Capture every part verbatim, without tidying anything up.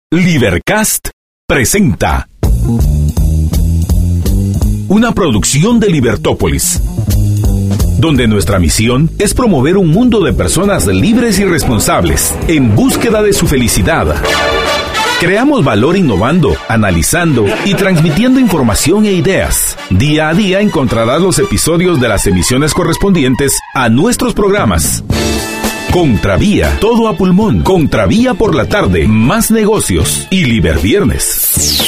Libercast presenta una producción de Libertópolis, donde nuestra misión es promover un mundo de personas libres y responsables en búsqueda de su felicidad. Creamos valor innovando, analizando y transmitiendo información e ideas. Día a día encontrarás los episodios de las emisiones correspondientes a nuestros programas. Contravía, todo a pulmón. Contravía por la tarde, más negocios y Liberviernes.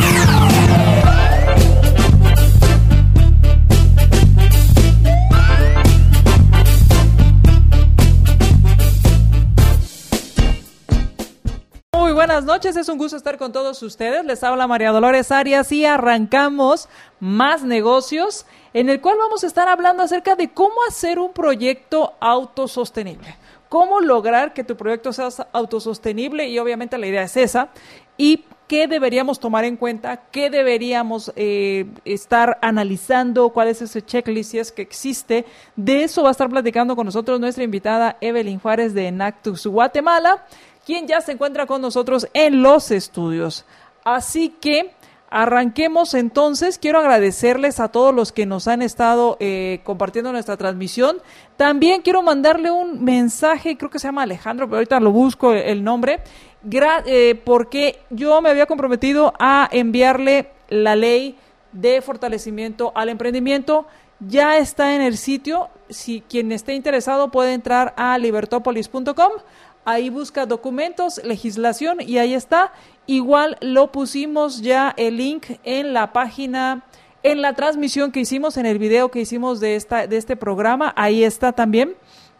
Muy buenas noches, es un gusto estar con todos ustedes. Les habla María Dolores Arias y arrancamos Más Negocios, en el cual vamos a estar hablando acerca de cómo hacer un proyecto autosostenible. Cómo lograr que tu proyecto sea autosostenible, y obviamente la idea es esa, y qué deberíamos tomar en cuenta, qué deberíamos eh, estar analizando, cuál es ese checklist si es que existe. De eso va a estar platicando con nosotros nuestra invitada Evelyn Juárez de Enactus Guatemala, quien ya se encuentra con nosotros en los estudios. Así que arranquemos entonces. Quiero agradecerles a todos los que nos han estado eh, compartiendo nuestra transmisión. También quiero mandarle un mensaje, creo que se llama Alejandro, pero ahorita lo busco el nombre, Gra- eh, porque yo me había comprometido a enviarle la ley de fortalecimiento al emprendimiento. Ya está en el sitio. Si quien esté interesado puede entrar a libertopolis punto com. Ahí busca documentos, legislación y ahí está. Igual lo pusimos ya el link en la página, en la transmisión que hicimos, en el video que hicimos de esta de este programa. Ahí está también.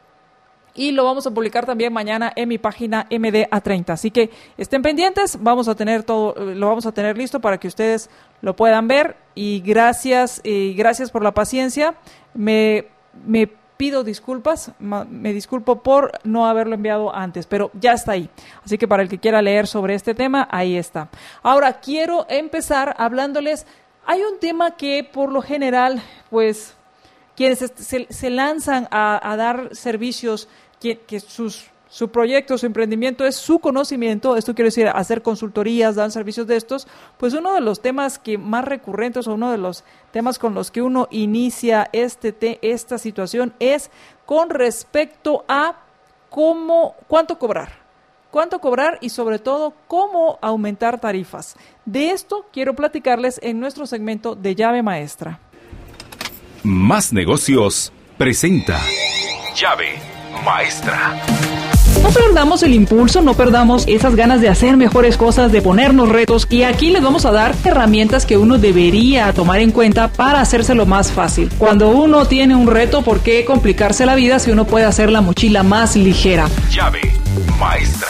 Y lo vamos a publicar también mañana en mi página M D A treinta. Así que estén pendientes, vamos a tener todo, lo vamos a tener listo para que ustedes lo puedan ver. Y gracias, y gracias por la paciencia. Me, me pido disculpas, me disculpo por no haberlo enviado antes, pero ya está ahí. Así que para el que quiera leer sobre este tema, ahí está. Ahora quiero empezar hablándoles. Hay un tema que por lo general, pues, quienes se, se lanzan a, a dar servicios, que, que sus, su proyecto, su emprendimiento es su conocimiento, esto quiere decir hacer consultorías, dar servicios de estos, pues uno de los temas que más recurrentes o uno de los temas con los que uno inicia este te, esta situación es con respecto a cómo, cuánto cobrar, cuánto cobrar y sobre todo cómo aumentar tarifas. De esto quiero platicarles en nuestro segmento de Llave Maestra. Más Negocios presenta Llave Maestra. No perdamos el impulso, no perdamos esas ganas de hacer mejores cosas, de ponernos retos, y aquí les vamos a dar herramientas que uno debería tomar en cuenta para hacérselo más fácil. Cuando uno tiene un reto, ¿por qué complicarse la vida si uno puede hacer la mochila más ligera? Llave Maestra.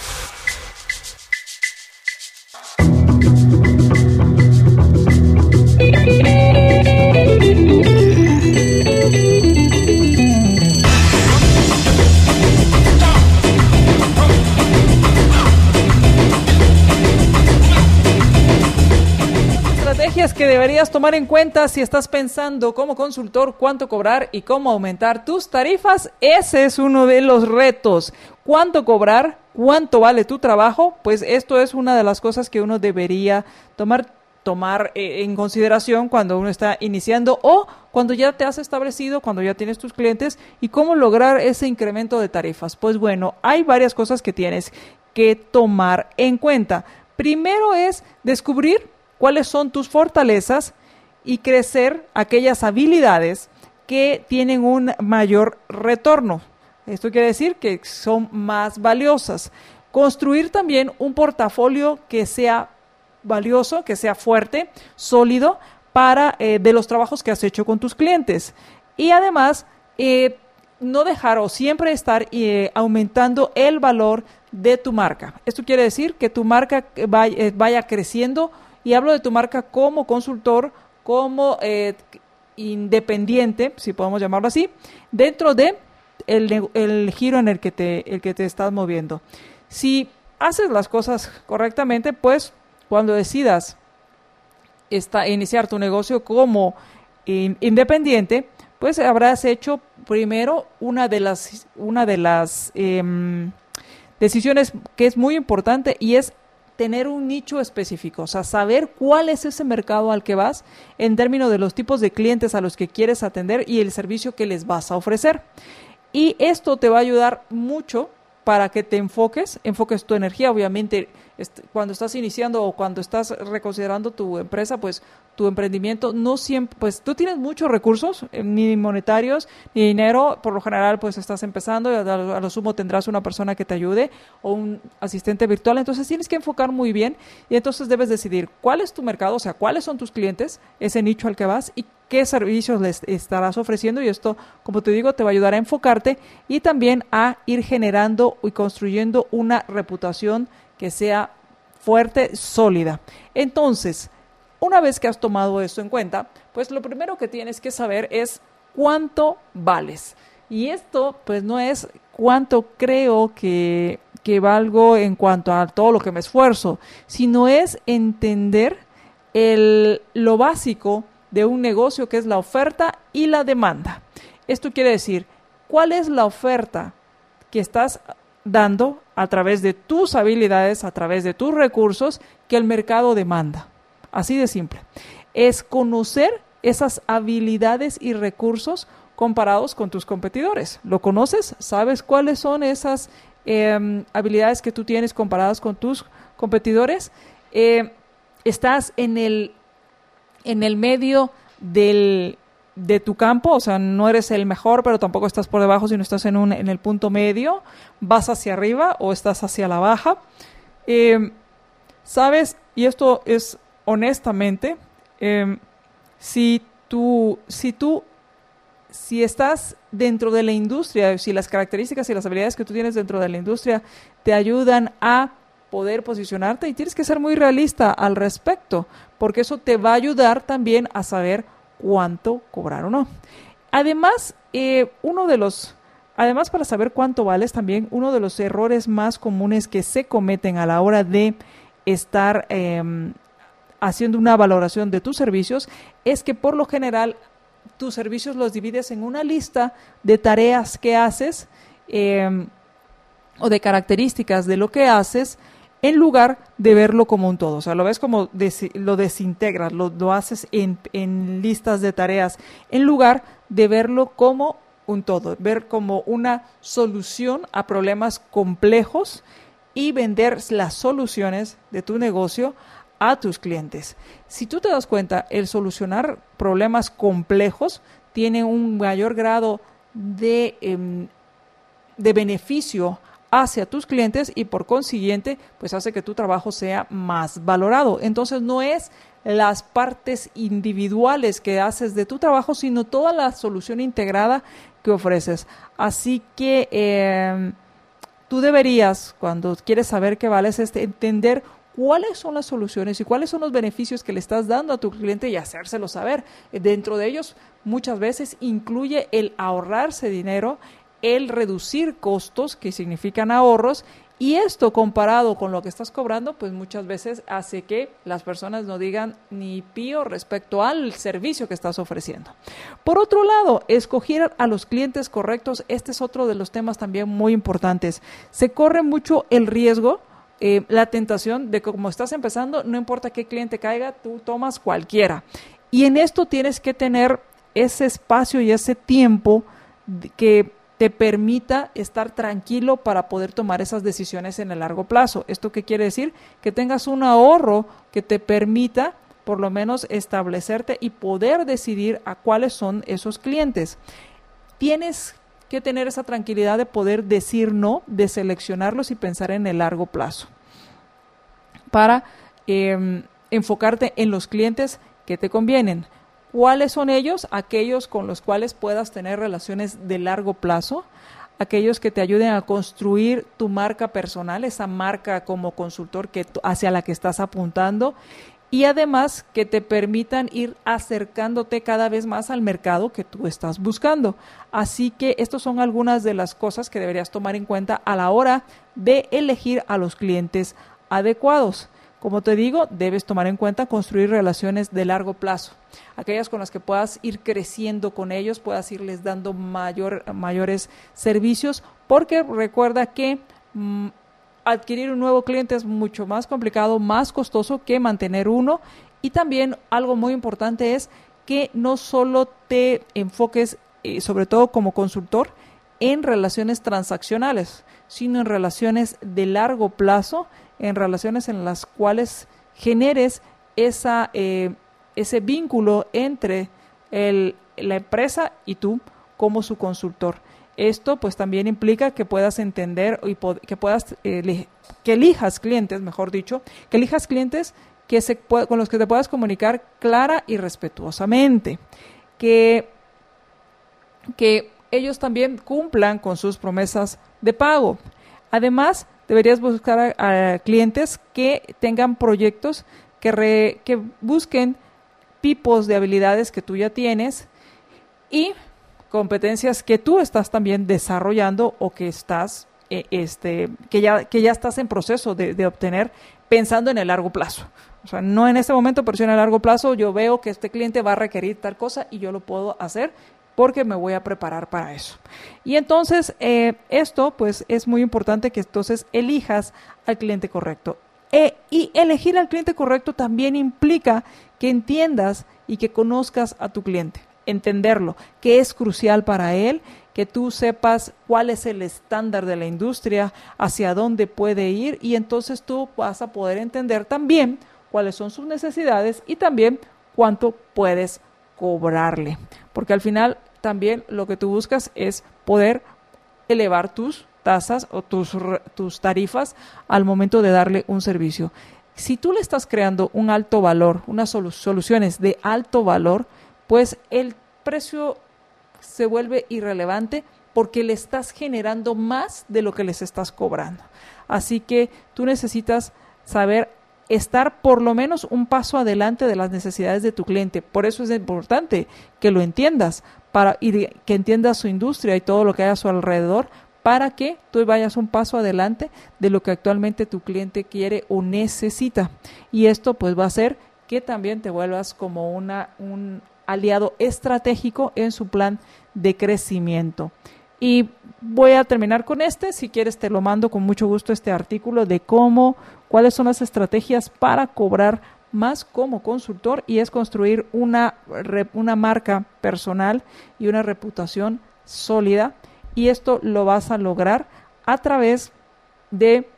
Que deberías tomar en cuenta si estás pensando como consultor cuánto cobrar y cómo aumentar tus tarifas. Ese es uno de los retos. ¿Cuánto cobrar? ¿Cuánto vale tu trabajo? Pues esto es una de las cosas que uno debería tomar, tomar eh, en consideración cuando uno está iniciando o cuando ya te has establecido, cuando ya tienes tus clientes, y cómo lograr ese incremento de tarifas. Pues bueno, hay varias cosas que tienes que tomar en cuenta. Primero es descubrir cuáles son tus fortalezas y crecer aquellas habilidades que tienen un mayor retorno. Esto quiere decir que son más valiosas. Construir también un portafolio que sea valioso, que sea fuerte, sólido, para eh, de los trabajos que has hecho con tus clientes. Y además, eh, no dejar o siempre estar eh, aumentando el valor de tu marca. Esto quiere decir que tu marca vaya, eh, vaya creciendo. Y hablo de tu marca como consultor, como eh, independiente, si podemos llamarlo así, dentro de el, el giro en el que te, el que te estás moviendo. Si haces las cosas correctamente, pues cuando decidas esta, iniciar tu negocio como in, independiente, pues habrás hecho primero una de las, una de las eh, decisiones que es muy importante, y es tener un nicho específico, o sea, saber cuál es ese mercado al que vas en términos de los tipos de clientes a los que quieres atender y el servicio que les vas a ofrecer. Y esto te va a ayudar mucho para que te enfoques, enfoques tu energía. Obviamente, est- cuando estás iniciando o cuando estás reconsiderando tu empresa, pues tu emprendimiento, no siempre, pues tú tienes muchos recursos, eh, ni monetarios, ni dinero. Por lo general, pues estás empezando y a, lo- a lo sumo tendrás una persona que te ayude o un asistente virtual. Entonces tienes que enfocar muy bien y entonces debes decidir cuál es tu mercado, o sea, cuáles son tus clientes, ese nicho al que vas y qué servicios les estarás ofreciendo, y esto, como te digo, te va a ayudar a enfocarte y también a ir generando y construyendo una reputación que sea fuerte, sólida. Entonces, una vez que has tomado esto en cuenta, pues lo primero que tienes que saber es cuánto vales. Y esto, pues no es cuánto creo que, que valgo en cuanto a todo lo que me esfuerzo, sino es entender el, lo básico de un negocio, que es la oferta y la demanda. Esto quiere decir, ¿cuál es la oferta que estás dando a través de tus habilidades, a través de tus recursos que el mercado demanda? Así de simple. Es conocer esas habilidades y recursos comparados con tus competidores. ¿Lo conoces? ¿Sabes cuáles son esas eh, habilidades que tú tienes comparadas con tus competidores? Eh, ¿Estás en el en el medio del, de tu campo? O sea, no eres el mejor, pero tampoco estás por debajo, sino estás en, un, en el punto medio. ¿Vas hacia arriba o estás hacia la baja? Eh, ¿Sabes? Y esto es honestamente, eh, si tú, si tú, si estás dentro de la industria, si las características y las habilidades que tú tienes dentro de la industria te ayudan a poder posicionarte, y tienes que ser muy realista al respecto, porque eso te va a ayudar también a saber cuánto cobrar o no. Además, eh, uno de los, además para saber cuánto vales, también uno de los errores más comunes que se cometen a la hora de estar eh, haciendo una valoración de tus servicios es que por lo general tus servicios los divides en una lista de tareas que haces eh, o de características de lo que haces, en lugar de verlo como un todo. O sea, lo ves como des, lo desintegras, lo, lo haces en, en listas de tareas, en lugar de verlo como un todo, ver como una solución a problemas complejos y vender las soluciones de tu negocio a tus clientes. Si tú te das cuenta, el solucionar problemas complejos tiene un mayor grado de, eh, de beneficio hacia tus clientes y por consiguiente pues hace que tu trabajo sea más valorado. Entonces no es las partes individuales que haces de tu trabajo, sino toda la solución integrada que ofreces. Así que eh, tú deberías, cuando quieres saber qué vales, este, entender cuáles son las soluciones y cuáles son los beneficios que le estás dando a tu cliente y hacérselo saber. Dentro de ellos muchas veces incluye el ahorrarse dinero, el reducir costos, que significan ahorros, y esto comparado con lo que estás cobrando, pues muchas veces hace que las personas no digan ni pío respecto al servicio que estás ofreciendo. Por otro lado, escoger a los clientes correctos, este es otro de los temas también muy importantes. Se corre mucho el riesgo, eh, la tentación de que como estás empezando, no importa qué cliente caiga, tú tomas cualquiera. Y en esto tienes que tener ese espacio y ese tiempo que te permita estar tranquilo para poder tomar esas decisiones en el largo plazo. ¿Esto qué quiere decir? Que tengas un ahorro que te permita por lo menos establecerte y poder decidir a cuáles son esos clientes. Tienes que tener esa tranquilidad de poder decir no, de seleccionarlos y pensar en el largo plazo para eh, enfocarte en los clientes que te convienen. ¿Cuáles son ellos? Aquellos con los cuales puedas tener relaciones de largo plazo, aquellos que te ayuden a construir tu marca personal, esa marca como consultor que hacia la que estás apuntando, y además que te permitan ir acercándote cada vez más al mercado que tú estás buscando. Así que estas son algunas de las cosas que deberías tomar en cuenta a la hora de elegir a los clientes adecuados. Como te digo, debes tomar en cuenta construir relaciones de largo plazo, aquellas con las que puedas ir creciendo con ellos, puedas irles dando mayor, mayores servicios, porque recuerda que mmm, adquirir un nuevo cliente es mucho más complicado, más costoso que mantener uno. Y también algo muy importante es que no solo te enfoques, eh, sobre todo como consultor, en relaciones transaccionales, sino en relaciones de largo plazo, en relaciones en las cuales generes esa, eh, ese vínculo entre el, la empresa y tú como su consultor. Esto pues también implica que puedas entender y pod- que puedas eh, que elijas clientes, mejor dicho, que elijas clientes que se puede, con los que te puedas comunicar clara y respetuosamente, que, que ellos también cumplan con sus promesas de pago. Además, deberías buscar a, a clientes que tengan proyectos que, re, que busquen tipos de habilidades que tú ya tienes y competencias que tú estás también desarrollando o que estás eh, este que ya que ya estás en proceso de, de obtener, pensando en el largo plazo. O sea, no en este momento, pero sí en el largo plazo. Yo veo que este cliente va a requerir tal cosa y yo lo puedo hacer porque me voy a preparar para eso. Y entonces eh, esto pues es muy importante, que entonces elijas al cliente correcto. E, y elegir al cliente correcto también implica que entiendas y que conozcas a tu cliente. Entenderlo, que es crucial para él, que tú sepas cuál es el estándar de la industria, hacia dónde puede ir, y entonces tú vas a poder entender también cuáles son sus necesidades y también cuánto puedes cobrarle. Porque al final también lo que tú buscas es poder elevar tus tasas o tus, tus tarifas al momento de darle un servicio. Si tú le estás creando un alto valor, unas solu- soluciones de alto valor, pues el precio se vuelve irrelevante porque le estás generando más de lo que les estás cobrando. Así que tú necesitas saber estar por lo menos un paso adelante de las necesidades de tu cliente. Por eso es importante que lo entiendas para, y que entiendas su industria y todo lo que hay a su alrededor, para que tú vayas un paso adelante de lo que actualmente tu cliente quiere o necesita. Y esto pues va a hacer que también te vuelvas como una, un aliado estratégico en su plan de crecimiento. Y voy a terminar con este. Si quieres te lo mando con mucho gusto, este artículo de cómo, cuáles son las estrategias para cobrar más como consultor, y es construir una, una marca personal y una reputación sólida. Y esto lo vas a lograr a través de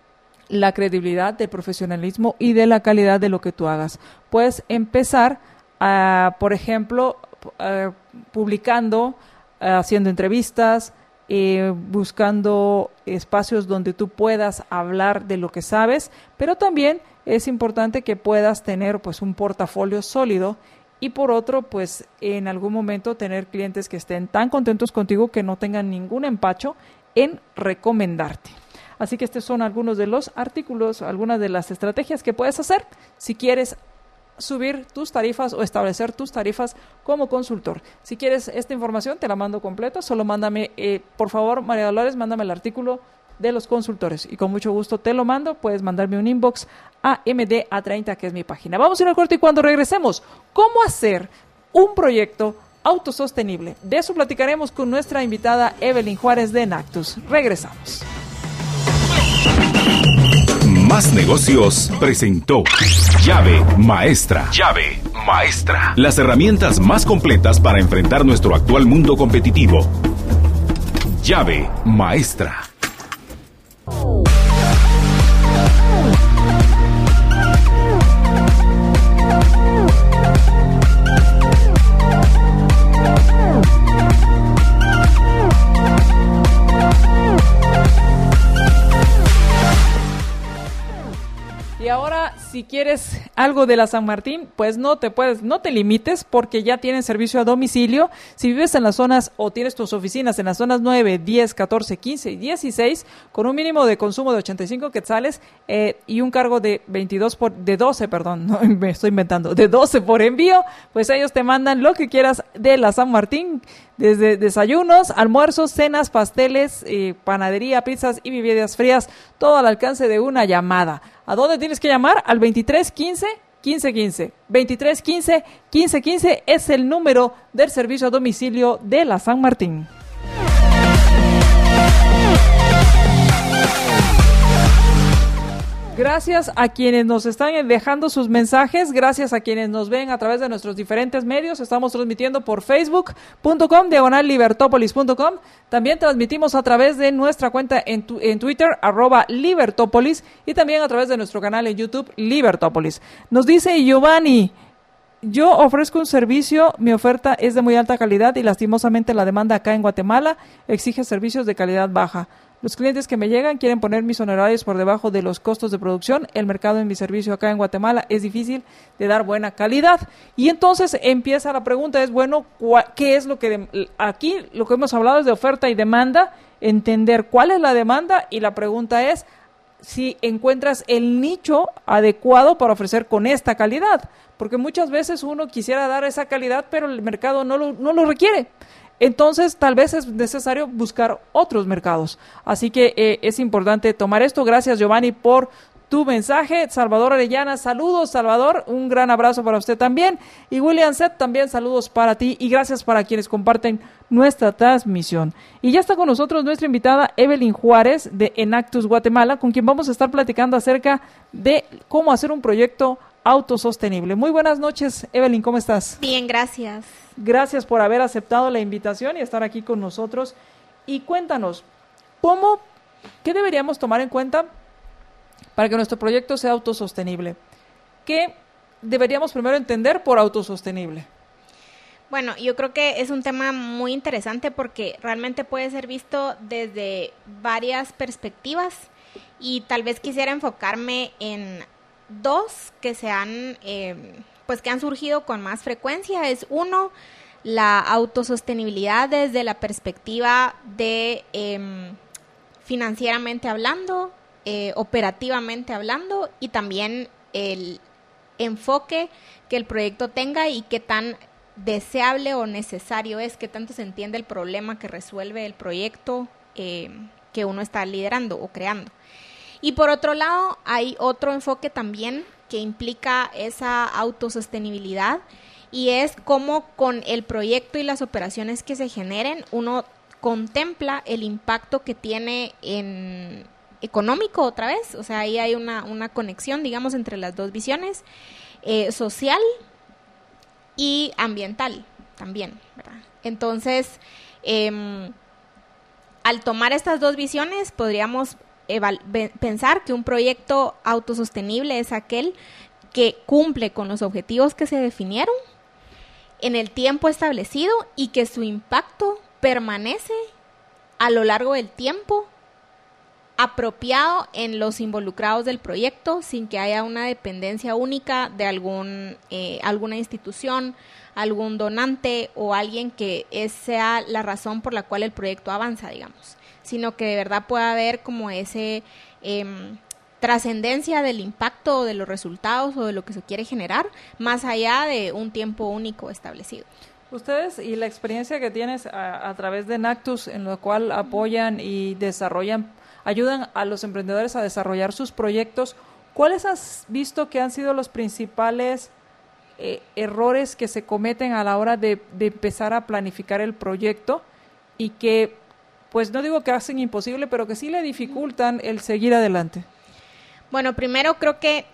la credibilidad, del profesionalismo y de la calidad de lo que tú hagas. Puedes empezar Uh, por ejemplo, uh, publicando, uh, haciendo entrevistas, eh, buscando espacios donde tú puedas hablar de lo que sabes, pero también es importante que puedas tener pues un portafolio sólido, y por otro, pues en algún momento tener clientes que estén tan contentos contigo que no tengan ningún empacho en recomendarte. Así que estos son algunos de los artículos, algunas de las estrategias que puedes hacer si quieres subir tus tarifas o establecer tus tarifas como consultor. Si quieres esta información, te la mando completa. Solo mándame, eh, por favor, María Dolores, mándame el artículo de los consultores y con mucho gusto te lo mando. Puedes mandarme un inbox a M D A treinta, que es mi página. Vamos a ir al corte y cuando regresemos, ¿cómo hacer un proyecto autosostenible? De eso platicaremos con nuestra invitada Evelyn Juárez de Nactus. Regresamos. Más Negocios presentó Llave Maestra. Llave Maestra. Las herramientas más completas para enfrentar nuestro actual mundo competitivo. Llave Maestra. Y ahora, si quieres algo de la San Martín, pues no te puedes, no te limites, porque ya tienen servicio a domicilio. Si vives en las zonas o tienes tus oficinas en las zonas nueve, diez, catorce, quince y dieciséis, con un mínimo de consumo de ochenta y cinco quetzales eh, y un cargo de veintidós por, de doce, perdón, no me estoy inventando, de doce por envío, pues ellos te mandan lo que quieras de la San Martín, desde desayunos, almuerzos, cenas, pasteles, eh, panadería, pizzas y bebidas frías, todo al alcance de una llamada. ¿A dónde tienes que llamar? Al veintitrés quince, quince quince. veintitrés quince, quince quince es el número del servicio a domicilio de la San Martín. Gracias a quienes nos están dejando sus mensajes, gracias a quienes nos ven a través de nuestros diferentes medios. Estamos transmitiendo por facebook punto com, diagonal libertópolis punto com. También transmitimos a través de nuestra cuenta en, tu, en Twitter, arroba libertópolis, y también a través de nuestro canal en YouTube, Libertópolis. Nos dice Giovanni: yo ofrezco un servicio, mi oferta es de muy alta calidad y lastimosamente la demanda acá en Guatemala exige servicios de calidad baja. Los clientes que me llegan quieren poner mis honorarios por debajo de los costos de producción. El mercado en mi servicio acá en Guatemala es difícil de dar buena calidad. Y entonces empieza la pregunta, es bueno, ¿qué es lo que de, aquí lo que hemos hablado es de oferta y demanda? Entender cuál es la demanda, y la pregunta es si encuentras el nicho adecuado para ofrecer con esta calidad, porque muchas veces uno quisiera dar esa calidad, pero el mercado no lo, no lo requiere. Entonces, tal vez es necesario buscar otros mercados. Así que eh, es importante tomar esto. Gracias, Giovanni, por tu mensaje. Salvador Arellana, saludos, Salvador. Un gran abrazo para usted también. Y William Seth, también saludos para ti. Y gracias para quienes comparten nuestra transmisión. Y ya está con nosotros nuestra invitada Evelyn Juárez de Enactus Guatemala, con quien vamos a estar platicando acerca de cómo hacer un proyecto autosostenible. Muy buenas noches, Evelyn, ¿cómo estás? Bien, gracias. Gracias por haber aceptado la invitación y estar aquí con nosotros. Y cuéntanos, ¿cómo, qué deberíamos tomar en cuenta para que nuestro proyecto sea autosostenible? ¿Qué deberíamos primero entender por autosostenible? Bueno, yo creo que es un tema muy interesante porque realmente puede ser visto desde varias perspectivas, y tal vez quisiera enfocarme en dos que se han, eh, pues que han surgido con más frecuencia. Es uno, la autosostenibilidad desde la perspectiva de eh, financieramente hablando, eh, operativamente hablando, y también el enfoque que el proyecto tenga y qué tan deseable o necesario es, qué tanto se entiende el problema que resuelve el proyecto eh, que uno está liderando o creando. Y por otro lado, hay otro enfoque también que implica esa autosostenibilidad, y es cómo con el proyecto y las operaciones que se generen, uno contempla el impacto que tiene en económico otra vez. O sea, ahí hay una, una conexión, digamos, entre las dos visiones, eh, social y ambiental también, ¿verdad? Entonces, eh, al tomar estas dos visiones, podríamos Eval- pensar que un proyecto autosostenible es aquel que cumple con los objetivos que se definieron en el tiempo establecido y que su impacto permanece a lo largo del tiempo, apropiado en los involucrados del proyecto, sin que haya una dependencia única de algún eh, alguna institución, algún donante o alguien que es, sea la razón por la cual el proyecto avanza, digamos, sino que de verdad pueda haber como ese eh, trascendencia del impacto o de los resultados o de lo que se quiere generar, más allá de un tiempo único establecido. Ustedes y la experiencia que tienes a, a través de Enactus, en lo cual apoyan y desarrollan, ayudan a los emprendedores a desarrollar sus proyectos, ¿cuáles has visto que han sido los principales eh, errores que se cometen a la hora de, de empezar a planificar el proyecto y que, pues no digo que hacen imposible, pero que sí le dificultan el seguir adelante? Bueno, primero creo que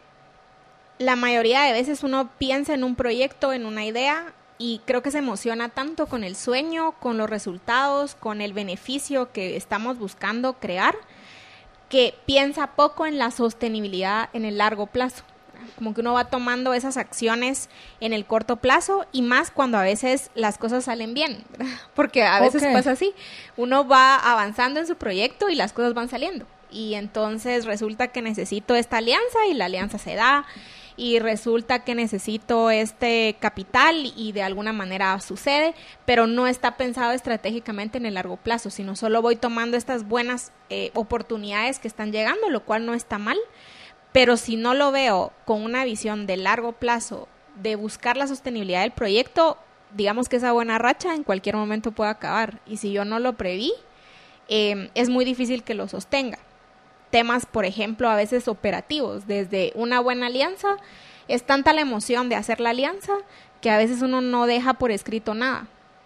la mayoría de veces uno piensa en un proyecto, en una idea, y creo que se emociona tanto con el sueño, con los resultados, con el beneficio que estamos buscando crear, que piensa poco en la sostenibilidad en el largo plazo. Como que uno va tomando esas acciones en el corto plazo, y más cuando a veces las cosas salen bien, ¿verdad? Porque a veces okay. pasa así, uno va avanzando en su proyecto y las cosas van saliendo, y entonces resulta que necesito esta alianza y la alianza se da, y resulta que necesito este capital y de alguna manera sucede, pero no está pensado estratégicamente en el largo plazo, sino solo voy tomando estas buenas eh, oportunidades que están llegando, lo cual no está mal. Pero si no lo veo con una visión de largo plazo, de buscar la sostenibilidad del proyecto, digamos que esa buena racha en cualquier momento puede acabar. Y si yo no lo preví, eh, es muy difícil que lo sostenga. Temas, por ejemplo, a veces operativos, desde una buena alianza, es tanta la emoción de hacer la alianza que a veces uno no deja por escrito nada.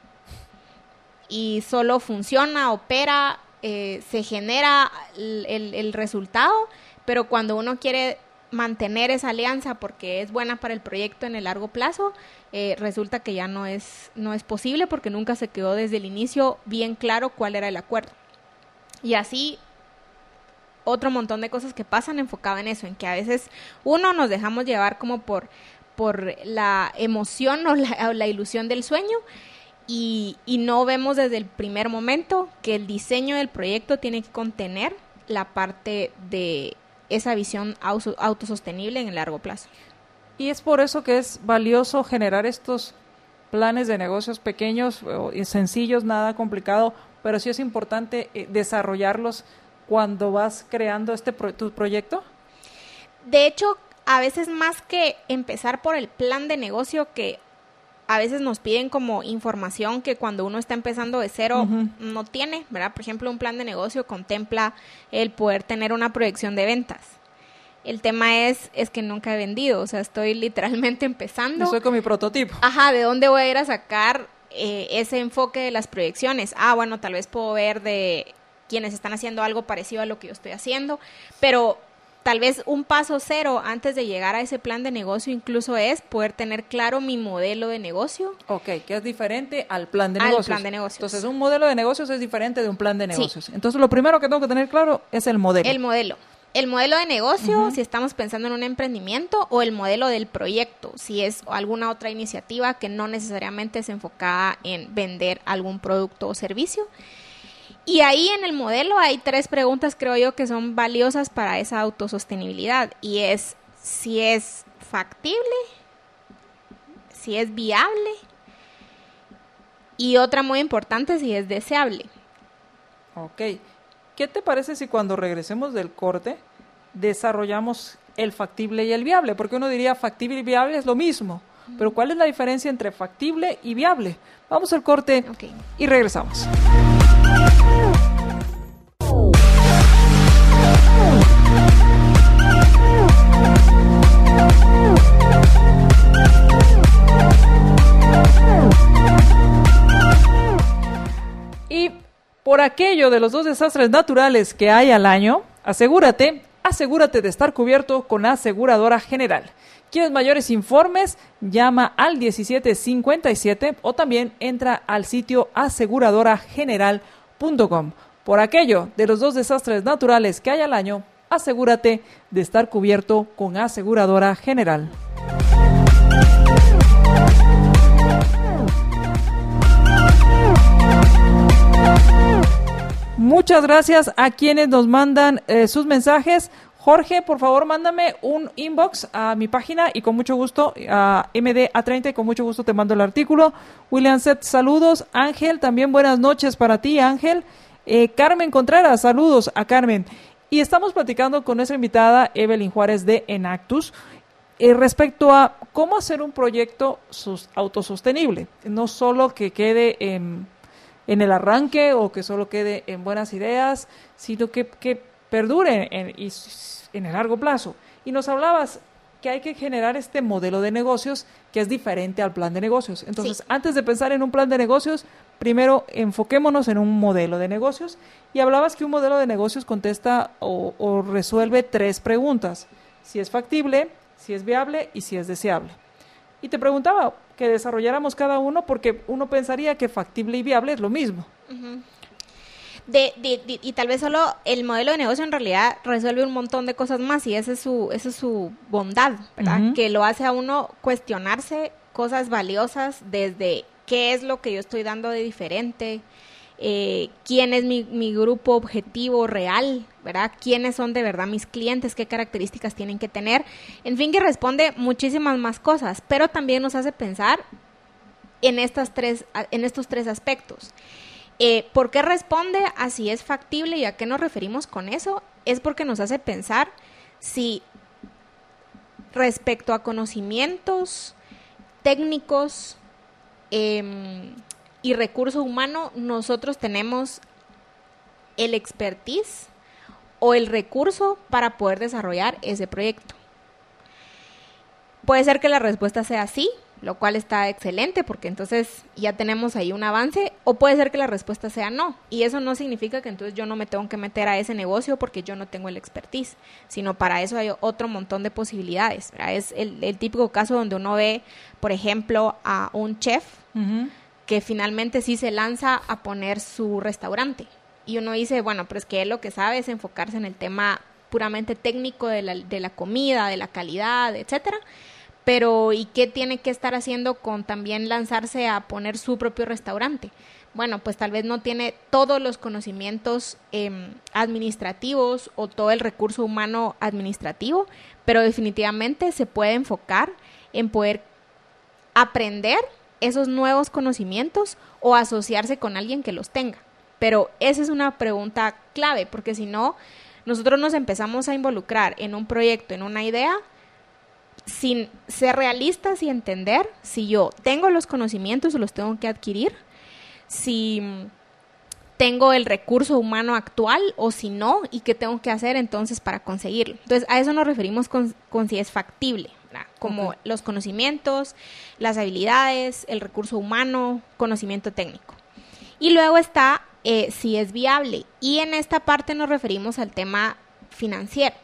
Y solo funciona, opera, eh, se genera el, el, el resultado, pero cuando uno quiere mantener esa alianza porque es buena para el proyecto en el largo plazo, eh, resulta que ya no es, no es posible porque nunca se quedó desde el inicio bien claro cuál era el acuerdo. Y así, otro montón de cosas que pasan enfocado en eso, en que a veces uno nos dejamos llevar como por, por la emoción o la, o la ilusión del sueño y, y no vemos desde el primer momento que el diseño del proyecto tiene que contener la parte de esa visión auto, autosostenible en el largo plazo. Y es por eso que es valioso generar estos planes de negocios pequeños y sencillos, nada complicado, pero sí es importante eh, desarrollarlos cuando vas creando este pro- tu proyecto. De hecho, a veces más que empezar por el plan de negocio, que a veces nos piden como información que cuando uno está empezando de cero uh-huh. no tiene, ¿verdad? Por ejemplo, un plan de negocio contempla el poder tener una proyección de ventas. El tema es, es que nunca he vendido, o sea, estoy literalmente empezando. Yo soy con mi prototipo. Ajá, ¿de dónde voy a ir a sacar eh, ese enfoque de las proyecciones? Ah, bueno, tal vez puedo ver de quienes están haciendo algo parecido a lo que yo estoy haciendo, pero tal vez un paso cero antes de llegar a ese plan de negocio incluso es poder tener claro mi modelo de negocio. Ok, que es diferente al plan de al negocios. plan de negocios. Entonces, un modelo de negocios es diferente de un plan de negocios. Sí. Entonces, lo primero que tengo que tener claro es el modelo. El modelo. El modelo de negocio, uh-huh. si estamos pensando en un emprendimiento, o el modelo del proyecto, si es alguna otra iniciativa que no necesariamente es enfocada en vender algún producto o servicio. Y ahí en el modelo hay tres preguntas, creo yo, que son valiosas para esa autosostenibilidad. Y es si es factible, si es viable, y otra muy importante, si es deseable. Ok. ¿Qué te parece si cuando regresemos del corte desarrollamos el factible y el viable? Porque uno diría factible y viable es lo mismo. Pero ¿cuál es la diferencia entre factible y viable? Vamos al corte okay. y regresamos. Y por aquello de los dos desastres naturales que hay al año, asegúrate, asegúrate de estar cubierto con Aseguradora General. ¿Quieres mayores informes? Llama al diecisiete cincuenta y siete o también entra al sitio aseguradora general punto com. Por aquello de los dos desastres naturales que hay al año, asegúrate de estar cubierto con Aseguradora General. Muchas gracias a quienes nos mandan eh, sus mensajes. Jorge, por favor, mándame un inbox a mi página y con mucho gusto, a M D A treinta, y con mucho gusto te mando el artículo. William Set, saludos. Ángel, también buenas noches para ti, Ángel. Eh, Carmen Contreras, saludos a Carmen. Y estamos platicando con nuestra invitada, Evelyn Juárez de Enactus, eh, respecto a cómo hacer un proyecto sus, autosostenible. No solo que quede en, en el arranque o que solo quede en buenas ideas, sino que, que perdure en, y, en el largo plazo. Y nos hablabas que hay que generar este modelo de negocios que es diferente al plan de negocios. Entonces, sí. antes de pensar en un plan de negocios, primero enfoquémonos en un modelo de negocios. Y hablabas que un modelo de negocios contesta o, o resuelve tres preguntas: si es factible, si es viable y si es deseable. Y te preguntaba que desarrolláramos cada uno porque uno pensaría que factible y viable es lo mismo. Uh-huh. De, de, de, y tal vez solo el modelo de negocio en realidad resuelve un montón de cosas más y esa es su, esa es su bondad, ¿verdad? Uh-huh. Que lo hace a uno cuestionarse cosas valiosas desde qué es lo que yo estoy dando de diferente, eh, quién es mi, mi grupo objetivo real, ¿verdad? Quiénes son de verdad mis clientes, qué características tienen que tener, en fin, que responde muchísimas más cosas, pero también nos hace pensar en estas tres, en estos tres aspectos. Eh, ¿Por qué responde a si es factible y a qué nos referimos con eso? Es porque nos hace pensar si respecto a conocimientos técnicos eh, y recurso humano, nosotros tenemos el expertise o el recurso para poder desarrollar ese proyecto. Puede ser que la respuesta sea sí, lo cual está excelente porque entonces ya tenemos ahí un avance, o puede ser que la respuesta sea no, y eso no significa que entonces yo no me tengo que meter a ese negocio porque yo no tengo el expertise, sino para eso hay otro montón de posibilidades, ¿verdad? Es el, el típico caso donde uno ve, por ejemplo, a un chef uh-huh. que finalmente sí se lanza a poner su restaurante, y uno dice, bueno, pero es que él lo que sabe es enfocarse en el tema puramente técnico de la, de la comida, de la calidad, etcétera. Pero, ¿y qué tiene que estar haciendo con también lanzarse a poner su propio restaurante? Bueno, pues tal vez no tiene todos los conocimientos eh, administrativos o todo el recurso humano administrativo, pero definitivamente se puede enfocar en poder aprender esos nuevos conocimientos o asociarse con alguien que los tenga. Pero esa es una pregunta clave, porque si no, nosotros nos empezamos a involucrar en un proyecto, en una idea, sin ser realistas y entender si yo tengo los conocimientos o los tengo que adquirir, si tengo el recurso humano actual o si no, y qué tengo que hacer entonces para conseguirlo. Entonces, a eso nos referimos con, con si es factible, ¿verdad? Como okay. los conocimientos, las habilidades, el recurso humano, conocimiento técnico. Y luego está eh, si es viable, y en esta parte nos referimos al tema financiero.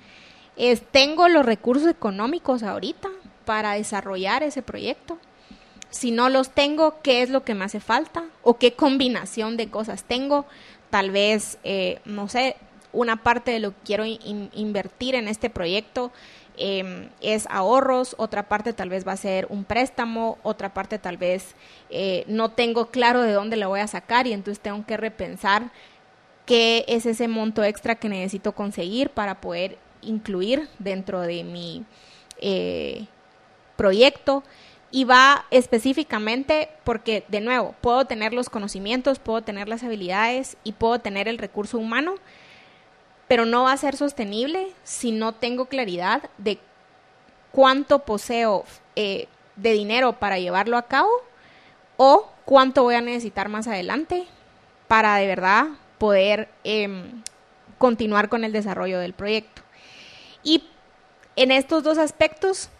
Es, ¿tengo los recursos económicos ahorita para desarrollar ese proyecto? Si no los tengo, ¿qué es lo que me hace falta? ¿O qué combinación de cosas tengo? Tal vez, eh, no sé, una parte de lo que quiero in- invertir en este proyecto eh, es ahorros, otra parte tal vez va a ser un préstamo, otra parte tal vez eh, no tengo claro de dónde lo voy a sacar y entonces tengo que repensar qué es ese monto extra que necesito conseguir para poder incluir dentro de mi eh, proyecto. Y va específicamente porque, de nuevo, puedo tener los conocimientos, puedo tener las habilidades y puedo tener el recurso humano, pero no va a ser sostenible si no tengo claridad de cuánto poseo eh, de dinero para llevarlo a cabo o cuánto voy a necesitar más adelante para de verdad poder eh, continuar con el desarrollo del proyecto. Y en estos dos aspectos,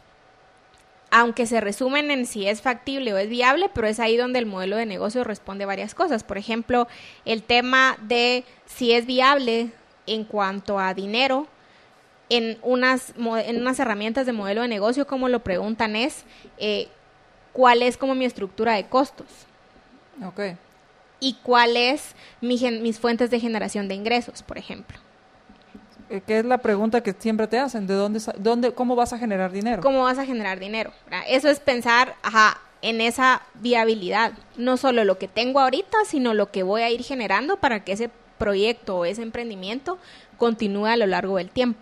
aunque se resumen en si es factible o es viable, pero es ahí donde el modelo de negocio responde varias cosas. Por ejemplo, el tema de si es viable en cuanto a dinero, en unas, en unas herramientas de modelo de negocio, como lo preguntan es, eh, ¿cuál es como mi estructura de costos? Okay. Y cuál es mi, mis fuentes de generación de ingresos, por ejemplo. ¿Qué es la pregunta que siempre te hacen? ¿De dónde, dónde, cómo vas a generar dinero? ¿Cómo vas a generar dinero? ¿Verdad? Eso es pensar, ajá, en esa viabilidad. No solo lo que tengo ahorita, sino lo que voy a ir generando para que ese proyecto o ese emprendimiento continúe a lo largo del tiempo.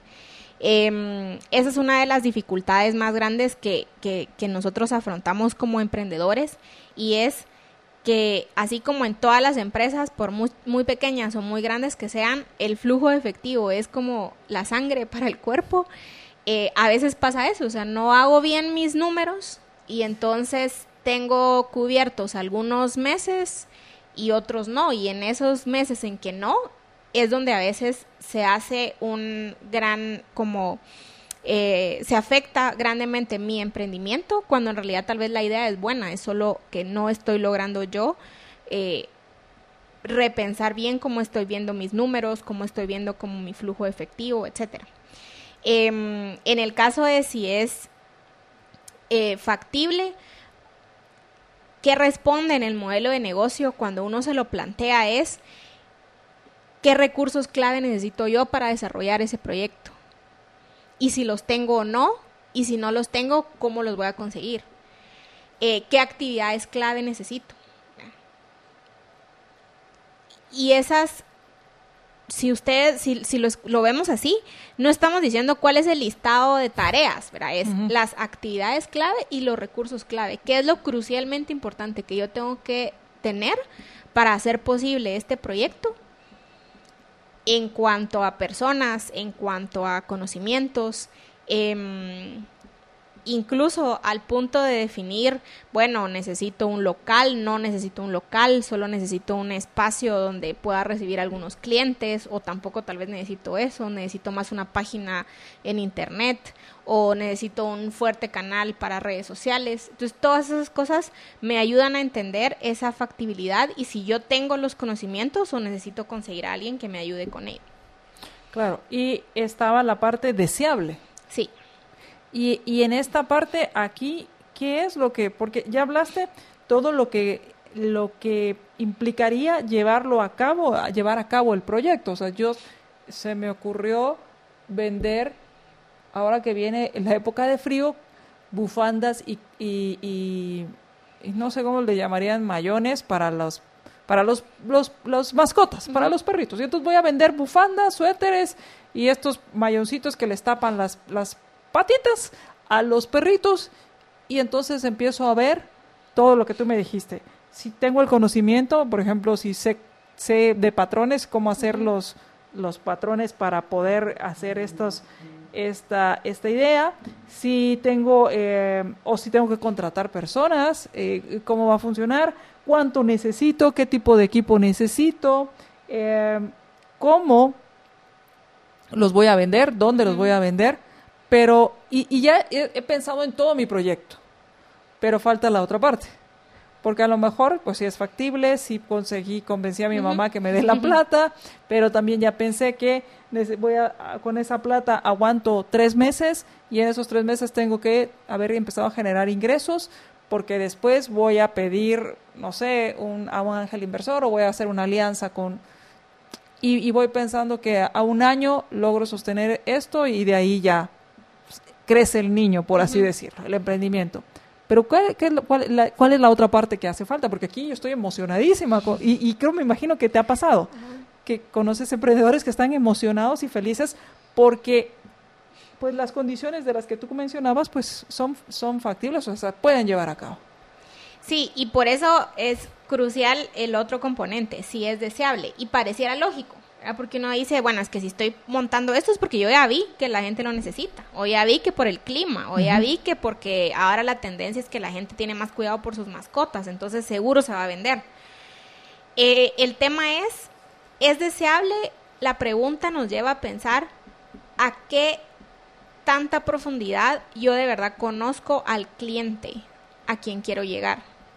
Eh, esa es una de las dificultades más grandes que, que, que nosotros afrontamos como emprendedores, y es que así como en todas las empresas, por muy, muy pequeñas o muy grandes que sean, el flujo de efectivo es como la sangre para el cuerpo. Eh, a veces pasa eso, o sea, no hago bien mis números y entonces tengo cubiertos algunos meses y otros no, y en esos meses en que no, es donde a veces se hace un gran como... Eh, se afecta grandemente mi emprendimiento, cuando en realidad tal vez la idea es buena, es solo que no estoy logrando yo eh, repensar bien cómo estoy viendo mis números, cómo estoy viendo como mi flujo efectivo, etcétera. Eh, en el caso de si es eh, factible, ¿qué responde en el modelo de negocio cuando uno se lo plantea? Es ¿qué recursos clave necesito yo para desarrollar ese proyecto? Y si los tengo o no, y si no los tengo, ¿cómo los voy a conseguir? Eh, ¿Qué actividades clave necesito? Y esas, si ustedes, si, si los, lo vemos así, no estamos diciendo cuál es el listado de tareas, ¿verdad? Es uh-huh. las actividades clave y los recursos clave. ¿Qué es lo crucialmente importante que yo tengo que tener para hacer posible este proyecto? En cuanto a personas, en cuanto a conocimientos, eh, incluso al punto de definir, bueno, necesito un local, no necesito un local, solo necesito un espacio donde pueda recibir algunos clientes, o tampoco tal vez necesito eso, necesito más una página en internet, o necesito un fuerte canal para redes sociales. Entonces todas esas cosas me ayudan a entender esa factibilidad y si yo tengo los conocimientos o necesito conseguir a alguien que me ayude con ello. Claro, y estaba la parte deseable. Sí. Y, y en esta parte aquí, ¿qué es lo que? Porque ya hablaste todo lo que lo que implicaría llevarlo a cabo, a llevar a cabo el proyecto. O sea, yo se me ocurrió vender, ahora que viene la época de frío, bufandas y, y, y, y no sé cómo le llamarían, mayones para los para los los, los mascotas, uh-huh. para los perritos. Y entonces voy a vender bufandas, suéteres y estos mayoncitos que les tapan las las patitas a los perritos, y entonces empiezo a ver todo lo que tú me dijiste. Si tengo el conocimiento, por ejemplo, si sé, sé de patrones, cómo hacer uh-huh. los, los patrones para poder hacer estos, esta, esta idea, si tengo, eh, o si tengo que contratar personas, eh, cómo va a funcionar, cuánto necesito, qué tipo de equipo necesito, eh, cómo los voy a vender, dónde uh-huh. los voy a vender. Pero, y, y ya he, he pensado en todo mi proyecto, pero falta la otra parte, porque a lo mejor, pues sí es factible, sí conseguí, convencí a mi uh-huh. mamá que me dé la plata, pero también ya pensé que voy a, con esa plata aguanto tres meses, y en esos tres meses tengo que haber empezado a generar ingresos, porque después voy a pedir, no sé, un, a un ángel inversor, o voy a hacer una alianza con... Y, y voy pensando que a un año logro sostener esto, y de ahí ya crece el niño, por así uh-huh. decirlo, el emprendimiento. Pero ¿cuál, qué es lo, cuál, la, ¿cuál es la otra parte que hace falta? Porque aquí yo estoy emocionadísima con, y, y creo, me imagino que te ha pasado, uh-huh. que conoces emprendedores que están emocionados y felices porque pues las condiciones de las que tú mencionabas pues son, son factibles, o sea, pueden llevar a cabo. Sí, y por eso es crucial el otro componente, si es deseable, y pareciera lógico. Porque uno dice, bueno, es que si estoy montando esto es porque yo ya vi que la gente lo necesita, o ya vi que por el clima, o uh-huh. ya vi que porque ahora la tendencia es que la gente tiene más cuidado por sus mascotas, entonces seguro se va a vender. Eh, el tema es, ¿es deseable? La pregunta nos lleva a pensar a qué tanta profundidad yo de verdad conozco al cliente a quien quiero llegar.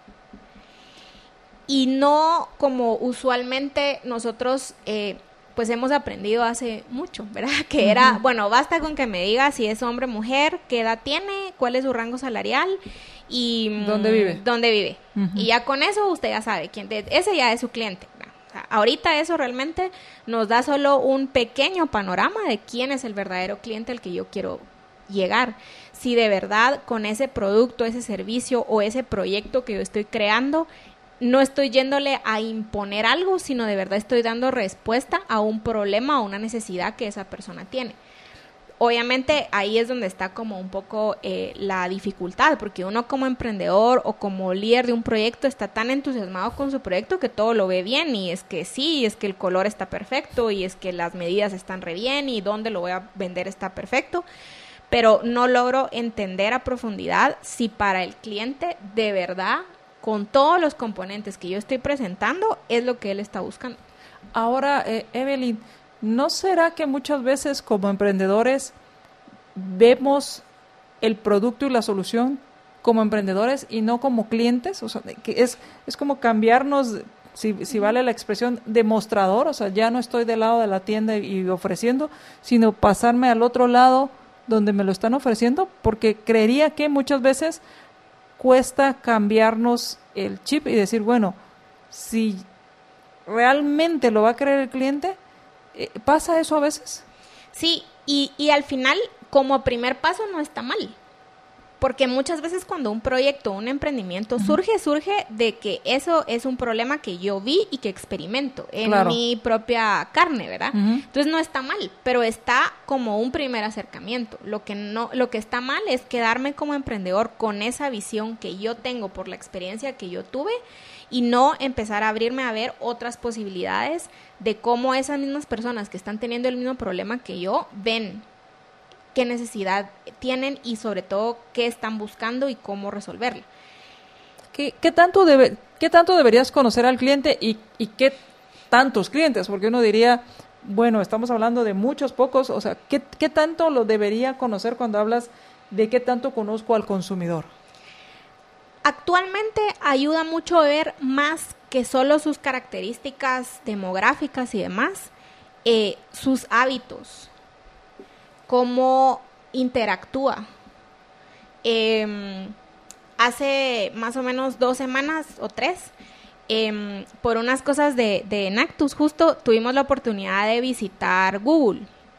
Y no como usualmente nosotros... Eh, pues hemos aprendido hace mucho, ¿verdad? Que era, uh-huh. bueno, basta con que me diga si es hombre o mujer, qué edad tiene, cuál es su rango salarial y... ¿Dónde vive? ¿Dónde vive? Uh-huh. Y ya con eso usted ya sabe, quién te, ese ya es su cliente. O sea, ahorita eso realmente nos da solo un pequeño panorama de quién es el verdadero cliente al que yo quiero llegar. Si de verdad con ese producto, ese servicio o ese proyecto que yo estoy creando, no estoy yéndole a imponer algo, sino de verdad estoy dando respuesta a un problema o una necesidad que esa persona tiene. Obviamente ahí es donde está como un poco eh, la dificultad, porque uno como emprendedor o como líder de un proyecto está tan entusiasmado con su proyecto que todo lo ve bien, y es que sí, y es que el color está perfecto, y es que las medidas están re bien, y dónde lo voy a vender está perfecto, pero no logro entender a profundidad si para el cliente de verdad, con todos los componentes que yo estoy presentando, es lo que él está buscando. Ahora, eh, Evelyn, ¿no será que muchas veces como emprendedores vemos el producto y la solución como emprendedores y no como clientes? O sea, que es, es como cambiarnos, si, si vale la expresión, de mostrador. O sea, ya no estoy del lado de la tienda y ofreciendo, sino pasarme al otro lado donde me lo están ofreciendo, porque creería que muchas veces cuesta cambiarnos el chip y decir, bueno, si realmente lo va a querer el cliente, eh, ¿pasa eso a veces? Sí, y, y al final, como primer paso, no está mal. Porque muchas veces cuando un proyecto, un emprendimiento uh-huh. surge, surge de que eso es un problema que yo vi y que experimento en claro. mi propia carne, ¿verdad? Uh-huh. Entonces no está mal, pero está como un primer acercamiento. Lo que no, lo que está mal es quedarme como emprendedor con esa visión que yo tengo por la experiencia que yo tuve y no empezar a abrirme a ver otras posibilidades de cómo esas mismas personas que están teniendo el mismo problema que yo ven qué necesidad tienen y sobre todo qué están buscando y cómo resolverla. ¿Qué, qué, tanto, debe, qué tanto deberías conocer al cliente y, y qué tantos clientes? Porque uno diría, bueno, estamos hablando de muchos, pocos, o sea, ¿qué, qué tanto lo debería conocer cuando hablas de qué tanto conozco al consumidor? Actualmente ayuda mucho a ver más que solo sus características demográficas y demás, eh, sus hábitos, cómo interactúa. Eh, hace más o menos dos semanas o tres, eh, por unas cosas de, de Enactus, justo tuvimos la oportunidad de visitar Google.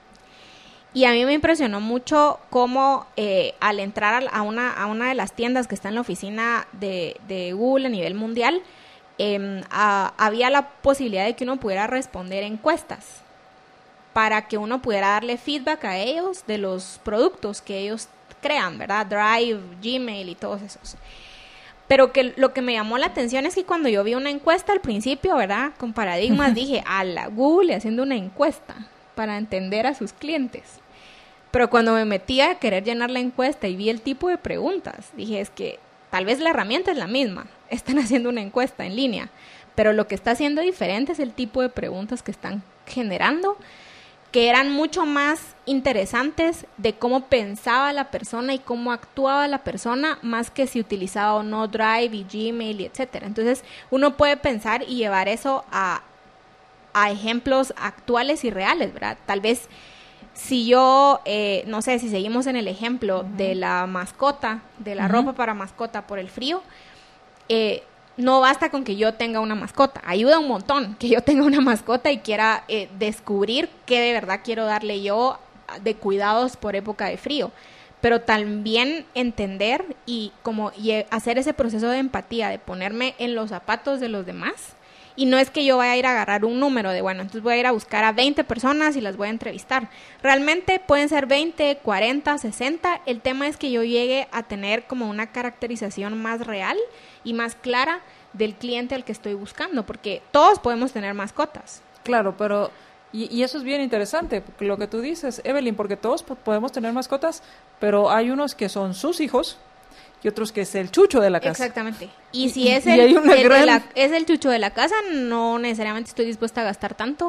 Y a mí me impresionó mucho cómo eh, al entrar a una, a una de las tiendas que está en la oficina de, de Google a nivel mundial, eh, a, había la posibilidad de que uno pudiera responder encuestas para que uno pudiera darle feedback a ellos de los productos que ellos crean, ¿verdad? Drive, Gmail y todos esos. Pero que lo que me llamó la atención es que cuando yo vi una encuesta al principio, ¿verdad? Con paradigmas, dije, a la Google haciendo una encuesta para entender a sus clientes. Pero cuando me metí a querer llenar la encuesta y vi el tipo de preguntas, dije, es que tal vez la herramienta es la misma. Están haciendo una encuesta en línea, pero lo que está haciendo diferente es el tipo de preguntas que están generando, que eran mucho más interesantes de cómo pensaba la persona y cómo actuaba la persona, más que si utilizaba o no Drive y Gmail y etcétera. Entonces, uno puede pensar y llevar eso a, a ejemplos actuales y reales, ¿verdad? Tal vez si yo, eh, no sé, si seguimos en el ejemplo uh-huh. de la mascota, de la uh-huh. ropa para mascota por el frío, eh, no basta con que yo tenga una mascota, ayuda un montón que yo tenga una mascota y quiera eh, descubrir qué de verdad quiero darle yo de cuidados por época de frío, pero también entender y como y hacer ese proceso de empatía, de ponerme en los zapatos de los demás. Y no es que yo vaya a ir a agarrar un número de, bueno, entonces voy a ir a buscar a veinte personas y las voy a entrevistar. Realmente pueden ser veinte, cuarenta, sesenta. El tema es que yo llegue a tener como una caracterización más real y más clara del cliente al que estoy buscando, porque todos podemos tener mascotas. Claro, pero... Y, y eso es bien interesante, lo que tú dices, Evelyn, porque todos po- podemos tener mascotas, pero hay unos que son sus hijos y otros que es el chucho de la casa. Exactamente. Y si es, y el, hay una el gran... de la, es el chucho de la casa, no necesariamente estoy dispuesta a gastar tanto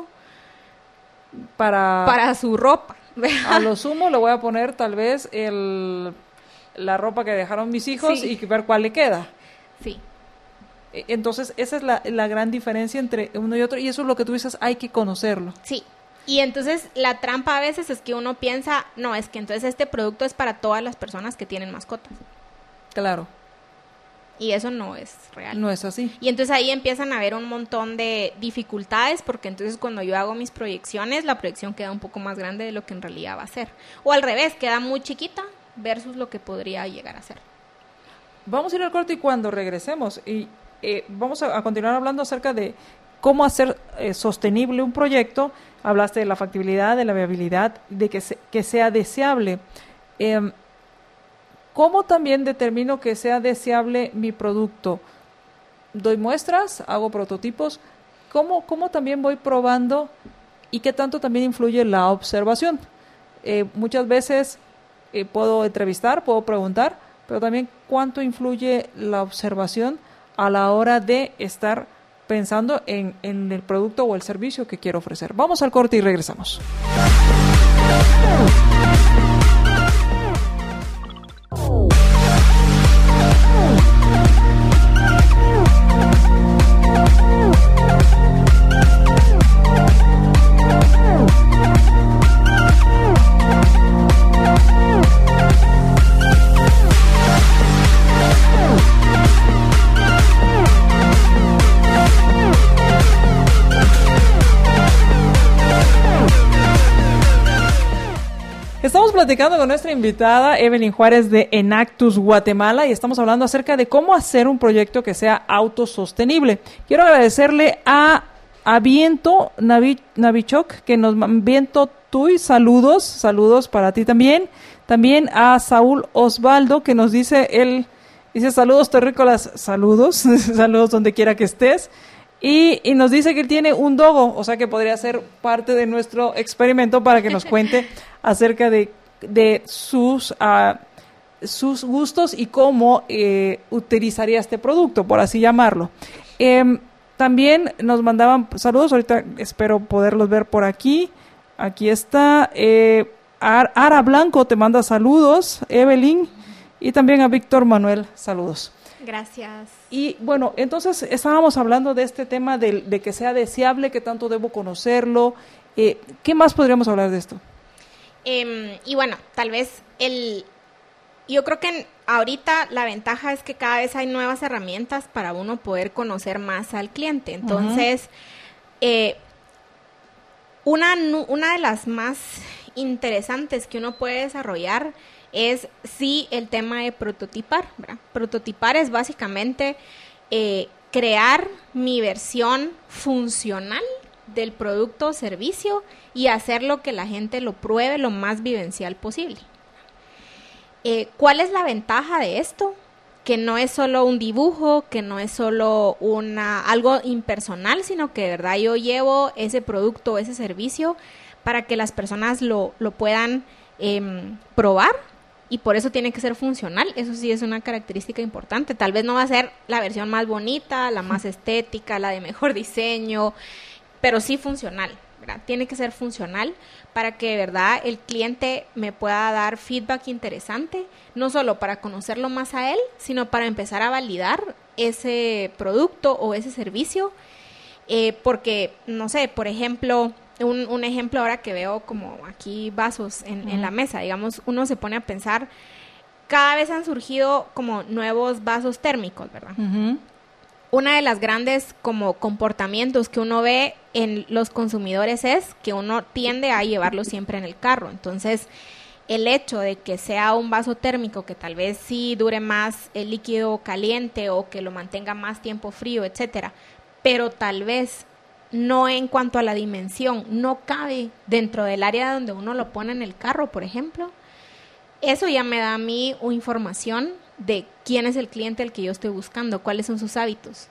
para, para su ropa. A lo sumo le voy a poner tal vez el, la ropa que dejaron mis hijos sí. y ver cuál le queda. Sí. Entonces, esa es la, la gran diferencia entre uno y otro, y eso es lo que tú dices, hay que conocerlo. Sí, y entonces la trampa a veces es que uno piensa, no, es que entonces este producto es para todas las personas que tienen mascotas. Claro. Y eso no es real. No es así. Y entonces ahí empiezan a haber un montón de dificultades, porque entonces cuando yo hago mis proyecciones, la proyección queda un poco más grande de lo que en realidad va a ser. O al revés, queda muy chiquita versus lo que podría llegar a ser. Vamos a ir al corte y cuando regresemos, y eh, vamos a, a continuar hablando acerca de cómo hacer eh, sostenible un proyecto. Hablaste de la factibilidad, de la viabilidad, de que, se, que sea deseable. Eh, ¿Cómo también determino que sea deseable mi producto? ¿Doy muestras? ¿Hago prototipos? ¿Cómo, cómo también voy probando? ¿Y qué tanto también influye la observación? Eh, muchas veces eh, puedo entrevistar, puedo preguntar, pero también cuánto influye la observación a la hora de estar pensando en, en el producto o el servicio que quiero ofrecer. Vamos al corte y regresamos. Estamos platicando con nuestra invitada Evelyn Juárez de Enactus Guatemala y estamos hablando acerca de cómo hacer un proyecto que sea autosostenible. Quiero agradecerle a, a Viento Navi, Navichok, que nos Viento Tuy, saludos, saludos para ti también. También a Saúl Osvaldo, que nos dice, él dice saludos terrícolas, saludos, saludos donde quiera que estés. Y, y nos dice que él tiene un dogo, o sea que podría ser parte de nuestro experimento para que nos cuente acerca de de sus, uh, sus gustos y cómo eh, utilizaría este producto, por así llamarlo. Eh, también nos mandaban saludos, ahorita espero poderlos ver por aquí. Aquí está, eh, Ara Blanco te manda saludos, Evelyn, y también a Víctor Manuel, saludos. Gracias. Y bueno, entonces estábamos hablando de este tema de, de que sea deseable, que tanto debo conocerlo. Eh, ¿Qué más podríamos hablar de esto? Eh, y bueno, tal vez el... Yo creo que en, ahorita la ventaja es que cada vez hay nuevas herramientas para uno poder conocer más al cliente. Entonces, uh-huh. eh, una, una de las más interesantes que uno puede desarrollar es sí el tema de prototipar, ¿verdad? Prototipar es básicamente eh, crear mi versión funcional del producto o servicio y hacerlo que la gente lo pruebe lo más vivencial posible. Eh, ¿Cuál es la ventaja de esto? Que no es solo un dibujo, que no es solo una, algo impersonal, sino que de verdad yo llevo ese producto o ese servicio para que las personas lo, lo puedan eh, probar. Y por eso tiene que ser funcional. Eso sí es una característica importante. Tal vez no va a ser la versión más bonita, la más estética, la de mejor diseño, pero sí funcional, ¿verdad? Tiene que ser funcional para que de verdad el cliente me pueda dar feedback interesante, no solo para conocerlo más a él, sino para empezar a validar ese producto o ese servicio. Eh, porque, no sé, por ejemplo... Un, un ejemplo ahora que veo como aquí vasos en, uh-huh. en la mesa, digamos, uno se pone a pensar, cada vez han surgido como nuevos vasos térmicos, ¿verdad? Uh-huh. Una de las grandes como comportamientos que uno ve en los consumidores es que uno tiende a llevarlo siempre en el carro. Entonces, el hecho de que sea un vaso térmico que tal vez sí dure más el líquido caliente o que lo mantenga más tiempo frío, etcétera, pero tal vez no en cuanto a la dimensión, no cabe dentro del área donde uno lo pone en el carro, por ejemplo, eso ya me da a mí una información de quién es el cliente al que yo estoy buscando, cuáles son sus hábitos.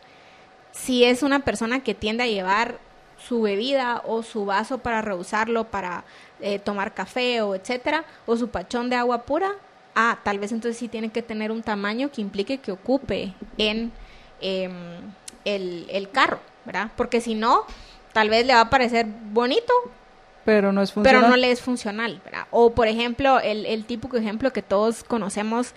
Si es una persona que tiende a llevar su bebida o su vaso para reusarlo, para eh, tomar café o etcétera, o su pachón de agua pura, ah, tal vez entonces sí tiene que tener un tamaño que implique que ocupe en eh, el, el carro, ¿verdad? Porque si no, tal vez le va a parecer bonito, pero no es funcional. Pero no le es funcional, ¿verdad? O, por ejemplo, el, el típico ejemplo que todos conocemos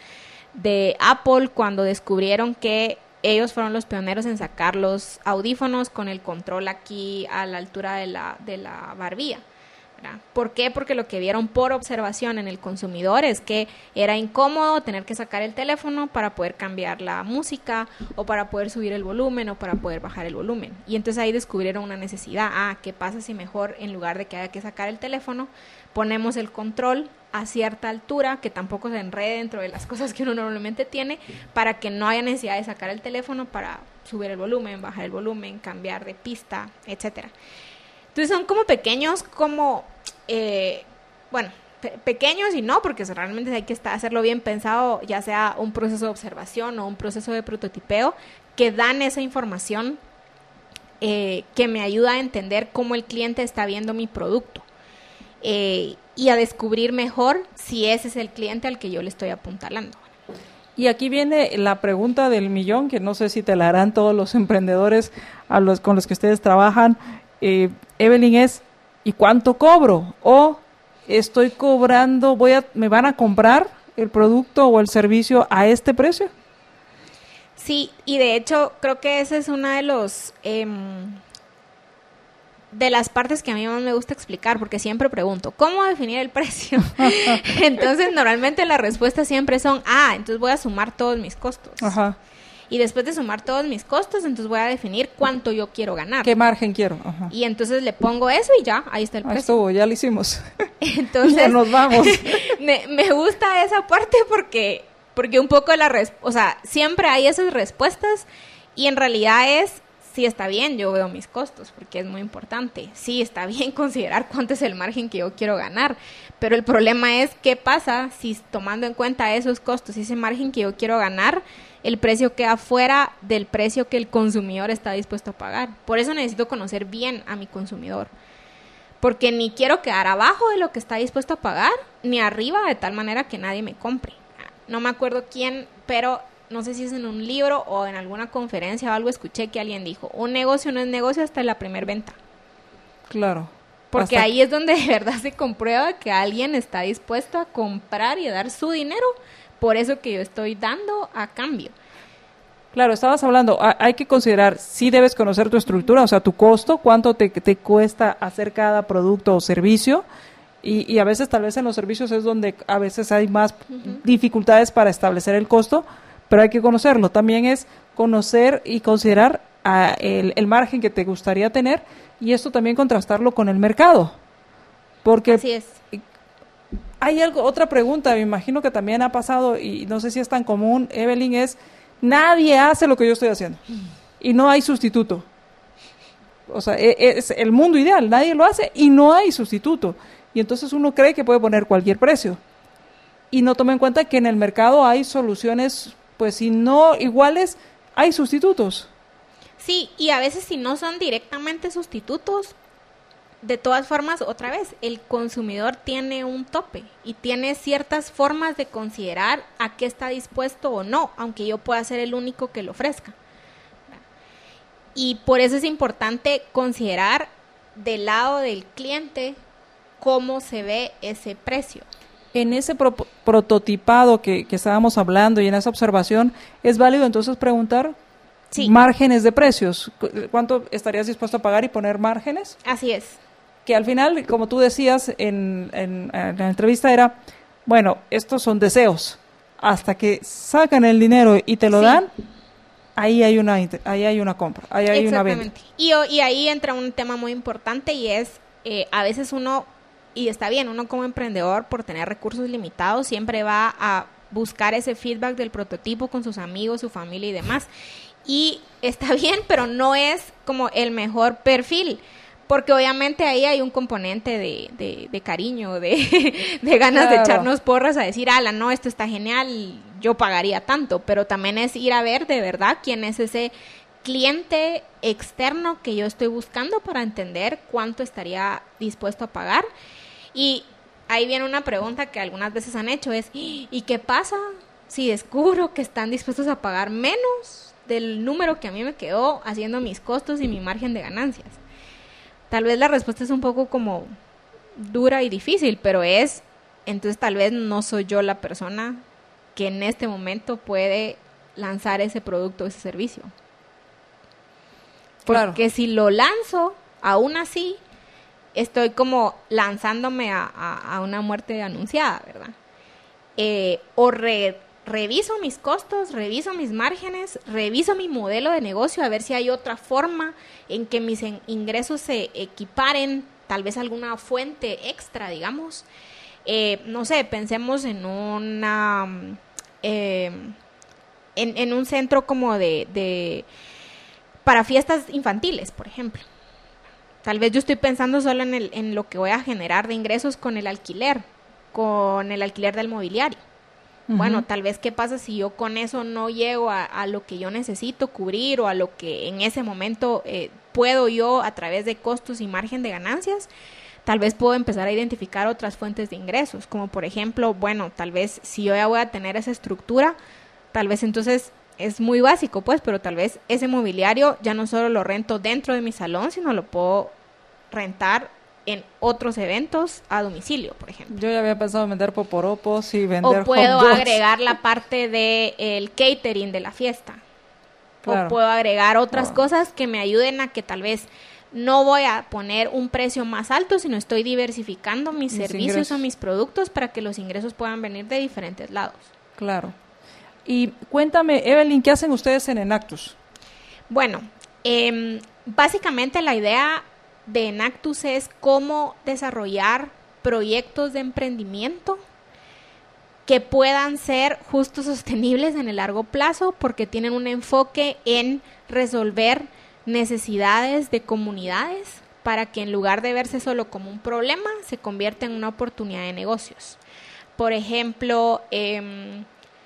de Apple cuando descubrieron que ellos fueron los pioneros en sacar los audífonos con el control aquí a la altura de la, de la barbilla, ¿verdad? ¿Por qué? Porque lo que vieron por observación en el consumidor es que era incómodo tener que sacar el teléfono para poder cambiar la música o para poder subir el volumen o para poder bajar el volumen. Y entonces ahí descubrieron una necesidad. Ah, ¿qué pasa si mejor en lugar de que haya que sacar el teléfono, ponemos el control a cierta altura, que tampoco se enrede dentro de las cosas que uno normalmente tiene, para que no haya necesidad de sacar el teléfono para subir el volumen, bajar el volumen, cambiar de pista, etcétera? Entonces son como pequeños, como, eh, bueno, pe- pequeños y no, porque realmente hay que estar, hacerlo bien pensado, ya sea un proceso de observación o un proceso de prototipeo, que dan esa información eh, que me ayuda a entender cómo el cliente está viendo mi producto eh, y a descubrir mejor si ese es el cliente al que yo le estoy apuntalando. Y aquí viene la pregunta del millón, que no sé si te la harán todos los emprendedores a los con los que ustedes trabajan. Eh, Evelyn, es ¿y cuánto cobro? O estoy cobrando, voy a, ¿me van a comprar el producto o el servicio a este precio? Sí, y de hecho creo que esa es una de los eh, de las partes que a mí más me gusta explicar, porque siempre pregunto, ¿cómo definir el precio? Entonces normalmente las respuestas siempre son, ah, entonces voy a sumar todos mis costos. Ajá. Y después de sumar todos mis costos, entonces voy a definir cuánto yo quiero ganar. ¿Qué margen quiero? Ajá. Y entonces le pongo eso y ya, ahí está el precio. Ahí estuvo, ya lo hicimos. Entonces, ya nos vamos. me, me gusta esa parte porque, porque un poco la res- o sea, siempre hay esas respuestas y en realidad es, sí está bien, yo veo mis costos porque es muy importante. Sí está bien considerar cuánto es el margen que yo quiero ganar, pero el problema es qué pasa si tomando en cuenta esos costos y ese margen que yo quiero ganar, el precio queda fuera del precio que el consumidor está dispuesto a pagar. Por eso necesito conocer bien a mi consumidor. porque ni quiero quedar abajo de lo que está dispuesto a pagar, ni arriba de tal manera que nadie me compre. No me acuerdo quién, pero no sé si es en un libro o en alguna conferencia o algo, escuché que alguien dijo, un negocio no es negocio hasta la primer venta. Claro. Porque Hasta... ahí es donde de verdad se comprueba que alguien está dispuesto a comprar y a dar su dinero por eso que yo estoy dando a cambio. Claro, estabas hablando, hay que considerar, sí debes conocer tu estructura, o sea, tu costo, cuánto te, te cuesta hacer cada producto o servicio, y, y a veces tal vez en los servicios es donde a veces hay más uh-huh. dificultades para establecer el costo, pero hay que conocerlo. También es conocer y considerar uh, el, el margen que te gustaría tener, y esto también contrastarlo con el mercado. Porque así es. Hay algo, otra pregunta, me imagino que también ha pasado, y no sé si es tan común, Evelyn, es... Nadie hace lo que yo estoy haciendo y no hay sustituto. O sea, es el mundo ideal, nadie lo hace y no hay sustituto. Y entonces uno cree que puede poner cualquier precio y no toma en cuenta que en el mercado hay soluciones, pues si no iguales, hay sustitutos. Sí, y a veces si no son directamente sustitutos, de todas formas, otra vez, el consumidor tiene un tope y tiene ciertas formas de considerar a qué está dispuesto o no, aunque yo pueda ser el único que lo ofrezca. Y por eso es importante considerar del lado del cliente cómo se ve ese precio. En ese pro- prototipado que, que estábamos hablando y en esa observación, ¿es válido entonces preguntar sí. márgenes de precios? ¿Cuánto estarías dispuesto a pagar y poner márgenes? Así es. Que al final, como tú decías en, en, en la entrevista, era, bueno, estos son deseos. Hasta que sacan el dinero y te lo sí. dan, ahí hay una ahí hay una compra, ahí hay una venta. Y, y ahí entra un tema muy importante y es, eh, a veces uno, y está bien, uno como emprendedor, por tener recursos limitados, siempre va a buscar ese feedback del prototipo con sus amigos, su familia y demás. Y está bien, pero no es como el mejor perfil. Porque obviamente ahí hay un componente de, de, de cariño, de, de ganas claro. de echarnos porras a decir, ala, no, esto está genial, yo pagaría tanto. Pero también es ir a ver de verdad quién es ese cliente externo que yo estoy buscando para entender cuánto estaría dispuesto a pagar. Y ahí viene una pregunta que algunas veces han hecho, es, ¿y qué pasa si descubro que están dispuestos a pagar menos del número que a mí me quedó haciendo mis costos y mi margen de ganancias? Tal vez la respuesta es un poco como dura y difícil, pero es, entonces tal vez no soy yo la persona que en este momento puede lanzar ese producto o ese servicio. Porque claro. si lo lanzo, aún así, estoy como lanzándome a, a, a una muerte anunciada, ¿verdad? Eh, o re, reviso mis costos, reviso mis márgenes, reviso mi modelo de negocio a ver si hay otra forma en que mis en, ingresos se equiparen, tal vez alguna fuente extra, digamos. Eh, no sé, pensemos en una eh, en, en un centro como de, de para fiestas infantiles, por ejemplo. Tal vez yo estoy pensando solo en, el, en lo que voy a generar de ingresos con el alquiler, con el alquiler del mobiliario. Uh-huh. Bueno, tal vez qué pasa si yo con eso no llego a, a lo que yo necesito cubrir o a lo que en ese momento eh, puedo yo a través de costos y margen de ganancias. Tal vez puedo empezar a identificar otras fuentes de ingresos, como por ejemplo, bueno, tal vez si yo ya voy a tener esa estructura, tal vez entonces es muy básico, pues, pero tal vez ese mobiliario ya no solo lo rento dentro de mi salón, sino lo puedo rentar en otros eventos a domicilio, por ejemplo. Yo ya había pensado en vender poporopos y vender o puedo hot dogs. agregar la parte de el catering de la fiesta. Claro. O puedo agregar otras wow. cosas que me ayuden a que tal vez no voy a poner un precio más alto, sino estoy diversificando mis, mis servicios ingresos. O mis productos para que los ingresos puedan venir de diferentes lados. Claro. Y cuéntame, Evelyn, ¿qué hacen ustedes en Enactus? Bueno, eh, básicamente la idea de Enactus es cómo desarrollar proyectos de emprendimiento que puedan ser justo sostenibles en el largo plazo porque tienen un enfoque en resolver necesidades de comunidades para que en lugar de verse solo como un problema se convierta en una oportunidad de negocios. Por ejemplo, eh,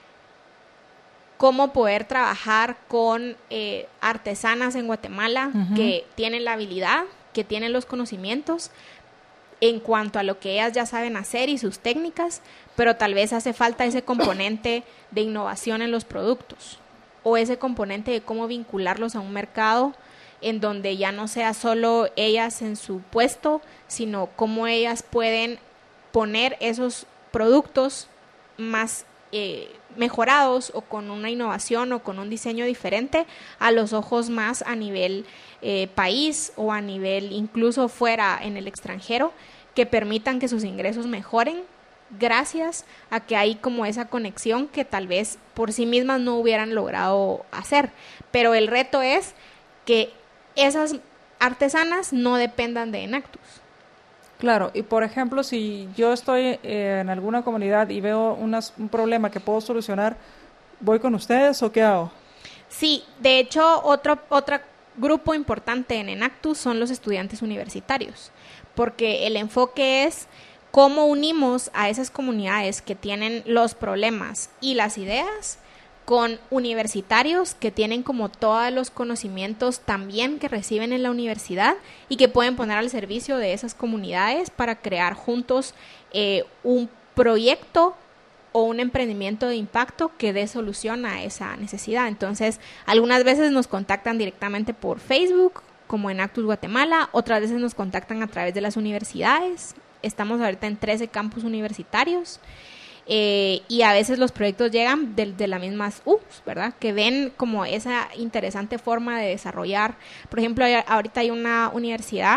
cómo poder trabajar con eh, artesanas en Guatemala uh-huh. que tienen la habilidad, que tienen los conocimientos, en cuanto a lo que ellas ya saben hacer y sus técnicas, pero tal vez hace falta ese componente de innovación en los productos o ese componente de cómo vincularlos a un mercado en donde ya no sea solo ellas en su puesto, sino cómo ellas pueden poner esos productos más eh, mejorados o con una innovación o con un diseño diferente a los ojos más a nivel eh, país o a nivel incluso fuera en el extranjero, que permitan que sus ingresos mejoren gracias a que hay como esa conexión que tal vez por sí mismas no hubieran logrado hacer. Pero el reto es que esas artesanas no dependan de Enactus. Claro, y por ejemplo, si yo estoy eh, en alguna comunidad y veo unas, un problema que puedo solucionar, ¿voy con ustedes o qué hago? Sí, de hecho, otro, otro grupo importante en Enactus son los estudiantes universitarios, porque el enfoque es cómo unimos a esas comunidades que tienen los problemas y las ideas con universitarios que tienen como todos los conocimientos también que reciben en la universidad y que pueden poner al servicio de esas comunidades para crear juntos eh, un proyecto o un emprendimiento de impacto que dé solución a esa necesidad. Entonces, algunas veces nos contactan directamente por Facebook, como Enactus Guatemala, otras veces nos contactan a través de las universidades. Estamos ahorita en trece campus universitarios. Eh, y a veces los proyectos llegan de, de las mismas U P S, ¿verdad? Que ven como esa interesante forma de desarrollar. Por ejemplo, hay, ahorita hay una universidad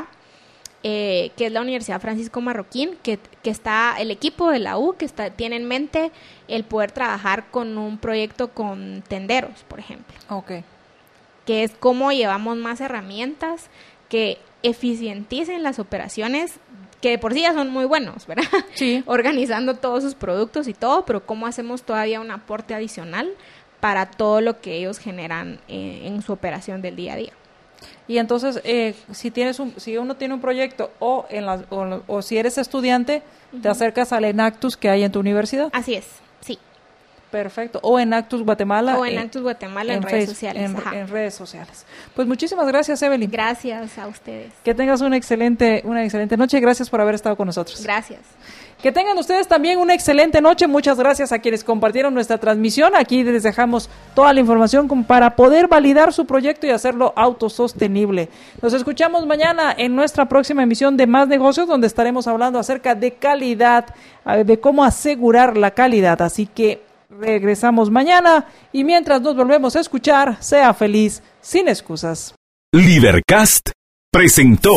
eh, que es la Universidad Francisco Marroquín, que, que está el equipo de la U, que está, tiene en mente el poder trabajar con un proyecto con tenderos, por ejemplo. Okay. Que es cómo llevamos más herramientas que eficienticen las operaciones que de por sí ya son muy buenos, ¿verdad? Sí. Organizando todos sus productos y todo, pero cómo hacemos todavía un aporte adicional para todo lo que ellos generan eh, en su operación del día a día. Y entonces, eh, si tienes un, si uno tiene un proyecto o en las, o, o si eres estudiante, uh-huh, te acercas al Enactus que hay en tu universidad. Así es, sí. Perfecto. O Enactus Guatemala. O Enactus Guatemala en, en redes Facebook, sociales. En, en redes sociales. Pues muchísimas gracias, Evelyn. Gracias a ustedes. Que tengas una excelente, una excelente noche. Gracias por haber estado con nosotros. Gracias. Que tengan ustedes también una excelente noche. Muchas gracias a quienes compartieron nuestra transmisión. Aquí les dejamos toda la información para poder validar su proyecto y hacerlo autosostenible. Nos escuchamos mañana en nuestra próxima emisión de Más Negocios, donde estaremos hablando acerca de calidad, de cómo asegurar la calidad. Así que regresamos mañana y mientras nos volvemos a escuchar, sea feliz sin excusas. Libercast presentó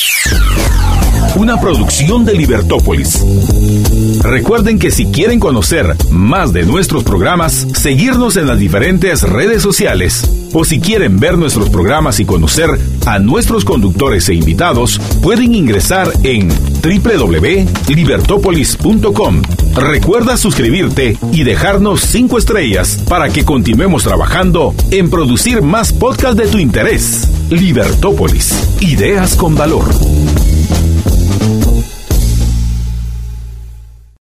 una producción de Libertópolis. Recuerden que si quieren conocer más de nuestros programas, seguirnos en las diferentes redes sociales, o si quieren ver nuestros programas y conocer a nuestros conductores e invitados, pueden ingresar en doble u doble u doble u punto libertópolis punto com. Recuerda suscribirte y dejarnos cinco estrellas para que continuemos trabajando en producir más podcasts de tu interés. Libertópolis, ideas con valor.